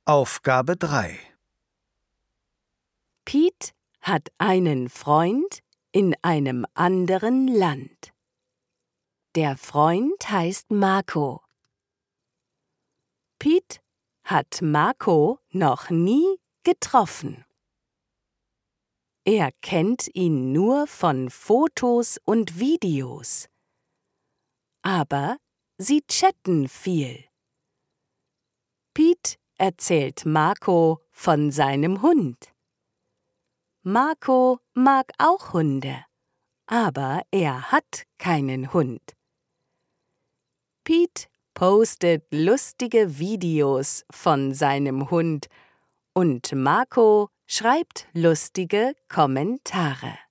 Aufgabe 3. Piet hat einen Freund in einem anderen Land. Der Freund heißt Marco. Piet hat Marco noch nie getroffen. Er kennt ihn nur von Fotos und Videos. Aber sie chatten viel. Piet erzählt Marco von seinem Hund. Marco mag auch Hunde, aber er hat keinen Hund. Piet postet lustige Videos von seinem Hund und Marco schreibt lustige Kommentare.